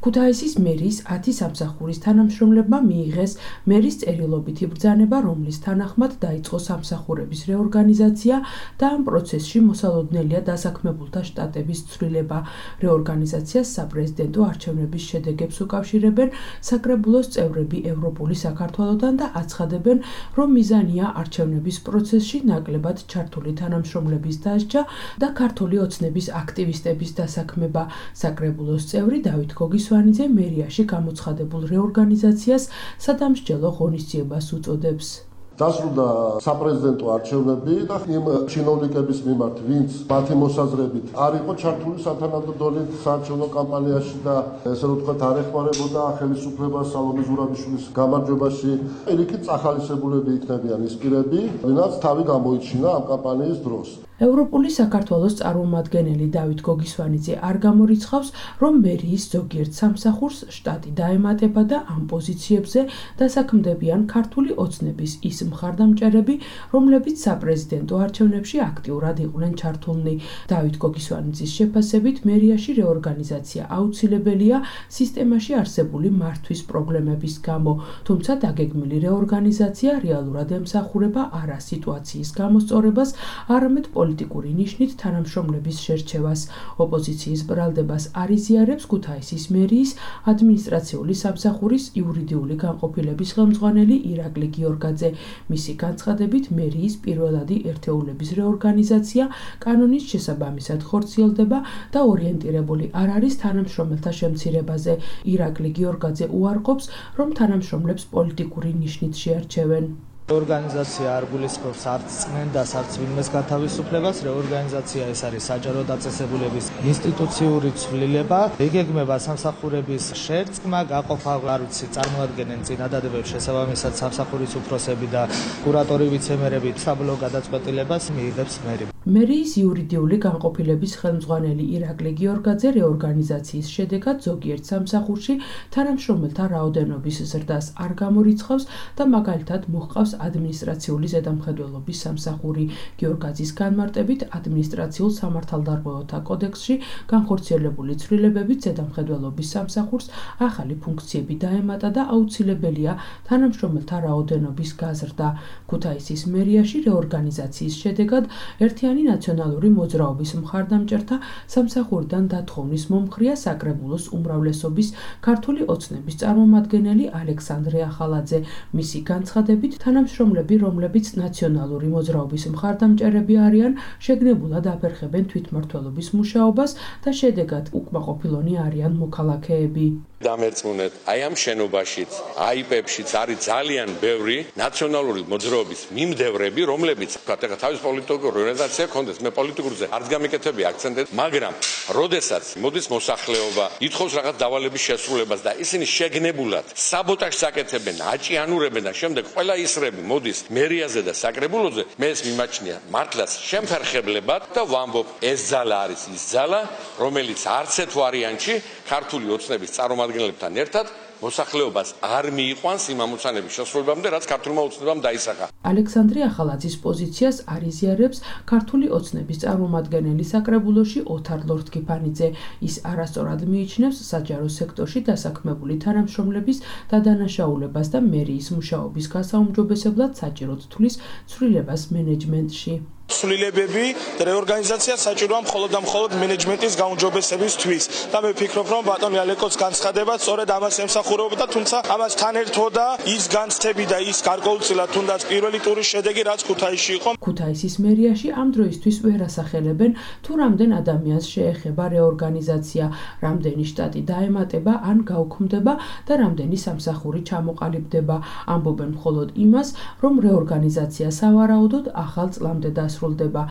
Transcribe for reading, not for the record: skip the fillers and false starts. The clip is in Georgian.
ქუთაისის მერიის 10 სამსახურის თანამშრომლებმა მიიღეს მერის წერილობითი ბრძანება, რომლის თანახმად დაიწყო სამსახურების რეორგანიზაცია და ამ პროცესში მოსალოდნელია დასაქმებულთა შტატების ცვლილება. რეორგანიზაციას საპრეზიდენტო არჩევნების შედეგებს უკავშირებენ საკრებულოს წევრები ევროპული საქართველოდან და აცხადებენ, რომ მიზანია არჩევნების პროცესში ნაკლებად ჩართული თანამშრომლების დასჯა და ქართული ოცნების აქტივისტების დასაქმება. საკრებულოს წევრი დავით გოგისვანიძე მერიაში გამოცხადებულ რეორგანიზაციას სადამსჯელო ღონისძიებას უწოდებს. დასრულდა საპრეზიდენტო არჩევნები და იმ ჩინოვნიკების მიმართ, ვინც მათი მოსაზრებით არ იყო ჩართული სათანადო საარჩევნო კამპანიაში და ესე რომ ვთქვათ არ ეხმარებოდა ხელისუფლებას სალომე ზურაბიშვილის გამარჯვებაში, პირიქით წახალისებულები იქნებიან ის პირები, ვინაც თავი გამოიჩინა ამ კამპანიის დროს. ევროპული საქართველოს წარმომადგენელი დავით გოგისვანიძე არ გამორიცხავს, რომ მერიის ზოგიერთ სამსახურს შტატი დაემატება და ამ პოზიციებზე დასაქმდებიან ქართული ოცნების ის მხარდამჭერები, რომლებიც საპრეზიდენტო არჩევნებში აქტიურად იყვნენ ჩართულნი. დავით გოგისვანიძის შეფასებით, მერიაში რეორგანიზაცია აუცილებელია სისტემაში არსებული მართვის პრობლემების გამო, თუმცა დაგეგმილი რეორგანიზაცია რეალურად ემსახურება არა სიტუაციის გამოსწორებას, არამედ პოლიტიკური ნიშნით თანამშრომლების შერჩევას. ოპოზიციის ბრალდებას არ იზიარებს ქუთაისის მერიის ადმინისტრაციული სამსახურის იურიდიული განყოფილების ხელმძღვანელი ირაკლი გიორგაძე. მისი განცხადებით, მერიის პირველადი ერთეულების რეორგანიზაცია კანონის შესაბამისად ხორციელდება და ორიენტირებული არ არის თანამშრომელთა შემცირებაზე. ირაკლი გიორგაძე უარყოფს, რომ თანამშრომლებს პოლიტიკური ნიშნით შეარჩევენ. რეორგანიზაცია არ გულისხმობს არც წმენდას, არც ვინმეს გათავისუფლებას. რეორგანიზაცია ეს არის საჯარო დაწესებულების ინსტიტუციური ცვლილება. იგეგმება სამსახურების შერწყმა, გაყოფა, არ ვიცი, წარმოადგენენ წინადადებებს შესაბამისად სამსახურის უფროსები და კურატორი ვიცემერები საბოლოო გადაწყვეტილებას მიიღებს მერი. მერიის იურიდიული განყოფილების ხელმძღვანელი ირაკლი გიორგაძე რეორგანიზაციის შედეგად ზოგიერთ სამსახურში თანამშრომელთა რაოდენობის ზრდას არ გამორიცხავს და მაგალითად მოჰყავს ადმინისტრაციული ზედამხედველობის სამსახური. გიორგაძის განმარტებით, ადმინისტრაციულ სამართალდარღვევათა კოდექსში განხორციელებული ცვლილებებით ზედამხედველობის სამსახურს ახალი ფუნქციები დაემატა და აუცილებელია თანამშრომელთა რაოდენობის გაზრდა. ქუთაისის მერიაში რეორგანიზაციის შედეგად ერთიანი ნაციონალური მოძრაობის მხარდამჭერთა სამსახურიდან დათხოვნის მომხრია საკრებულოს უმრავლესობის ქართული ოცნების წარმომადგენელი ალექსანდრე ახალაძე. მისი განცხადებით, თანამშრომლები, რომლებიც ნაციონალური მოძრაობის მხარდამჭერები არიან, შეგნებულად აფერხებენ თვითმმართველობის მუშაობას და შედეგად უკმაყოფილონი არიან მოქალაქეები. დამერწმუნეთ, აი ამ შენობაშიც, აიპებშიც არის ძალიან ბევრი ნაციონალური მოძრაობის მიმდევრები, რომლებიც თქვა თავის პოლიტიკურ ორგანიზაციას კონდეს, მე პოლიტიკურზე არც გამიკეთები აქცენტებს, მაგრამ როდესაც მოდის მოსახლეობა, ითხოვს რაღაც დავალების შესრულებას და ისინი შეგნებულად საბოტაჟს აკეთებენ, აჭიანურებენ და შემდეგ ყველა ისრები მოდის მერიაზე და საკრებულოზე, მე ეს მიმაჩნია მართლაც შემფერხებლებად და ვამბობ, ეს ძალა არის ის ძალა, რომელიც არც ერთ ვარიანტში ქართული ოცნების წარმომადგენლებთან ერთად მოსახლეობას არ მიიყვანს იმ ამოცანების შესრულებამდე, რაც ქართულმა ოცნებამ დაისახა. ალექსანდრე ახალაძის პოზიციას არ იზიარებს ქართული ოცნების წარმომადგენელი საკრებულოში ოთარ ლორთქიფანიძე. ის არასწორად მიიჩნევს საჯარო სექტორში დასაქმებული თანამშრომლების დადანაშაულებას და მერიის მუშაობის გასაუმჯობესებლად საჭიროდ თვლის ცვლილებას მენეჯმენტში. ცვლილებები და რეორგანიზაცია საჭიროა მხოლოდ და მხოლოდ მენეჯმენტის გაუმჯობესებისთვის და მე ვფიქრობ, რომ ბატონი ალეკოს განცხადება სწორედ ამას ემსახურებოდა, თუმცა ამასთან ერთვოდა ის განცდები და ის გარკვეულწილად თუნდაც პირველი ტურის შედეგი, რაც ქუთაისში იყო. ქუთაისის მერიაში ამ დროისთვის ვერ ასახელებენ, თუ რამდენ ადამიანს შეეხება რეორგანიზაცია, რამდენი შტატი დაემატება ან გაუქმდება და რამდენი სამსახური ჩამოყალიბდება. ამბობენ მხოლოდ იმას, რომ რეორგანიზაცია სავარაუდოდ ახალ წლამდე დასრულდება.